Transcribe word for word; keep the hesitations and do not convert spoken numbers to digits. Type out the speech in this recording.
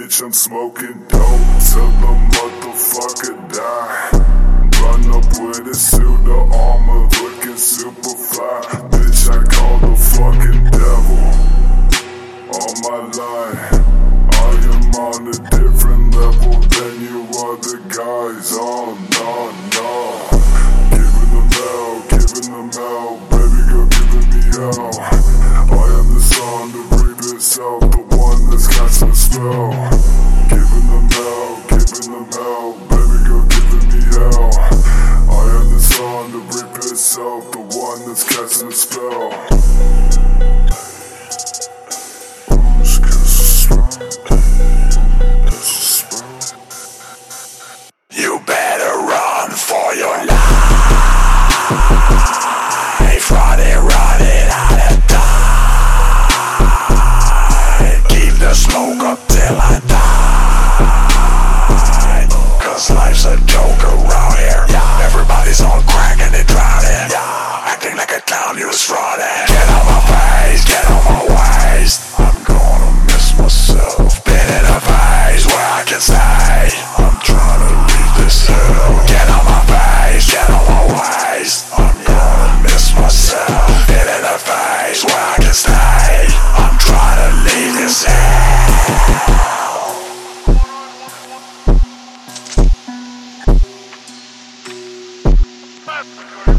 bitch, I'm smoking dope till the motherfucker die. Run up with a suit of armor, looking super fly. Bitch, I call the fucking devil on my line. I am on a different level than you other guys. Oh no, no. Giving them hell, giving them hell, baby girl giving me hell. I am the son to reap itself, the one that's casting a spell. Giving them hell, giving them hell, baby girl giving me hell. I am the son to reap itself, the one that's casting a spell. You better run for your life. Run it, run it out of time. Keep the smoke up till I die. Cause life's a joke around here. Everybody's on crack and they drowning. Acting like a clown, you was frauding. Get out my face, get out my ways. I'm gonna miss myself. Been in a phase where I can say I'm trying to leave this hell. Get out my face, get out my ways. I'm gonna miss myself. Been in a phase where I can stay. I'm trying to leave this hell.